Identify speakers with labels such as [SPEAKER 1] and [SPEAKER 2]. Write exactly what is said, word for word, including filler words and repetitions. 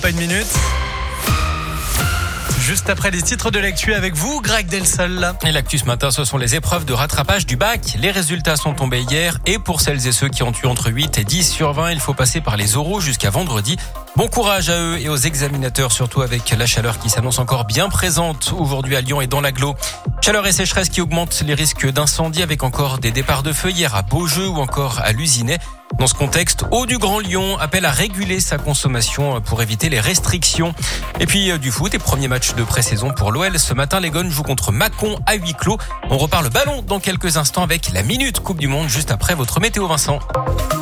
[SPEAKER 1] pas une minute. Juste après les titres de l'actu avec vous, Greg Delsol.
[SPEAKER 2] Et l'actu ce matin, ce sont les épreuves de rattrapage du bac. Les résultats sont tombés hier et pour celles et ceux qui ont eu entre huit et dix sur vingt, il faut passer par les oraux jusqu'à vendredi. Bon courage à eux et aux examinateurs, surtout avec la chaleur qui s'annonce encore bien présente aujourd'hui à Lyon et dans l'agglo. Chaleur et sécheresse qui augmentent les risques d'incendie avec encore des départs de feu hier à Beaujeu ou encore à Luzinay. Dans ce contexte, Eau du Grand Lyon appelle à réguler sa consommation pour éviter les restrictions. Et puis du foot et premier match de pré-saison pour l'O L. Ce matin, les Gones jouent contre Mâcon à huis clos. On repart le ballon dans quelques instants avec la Minute Coupe du Monde juste après votre météo, Vincent.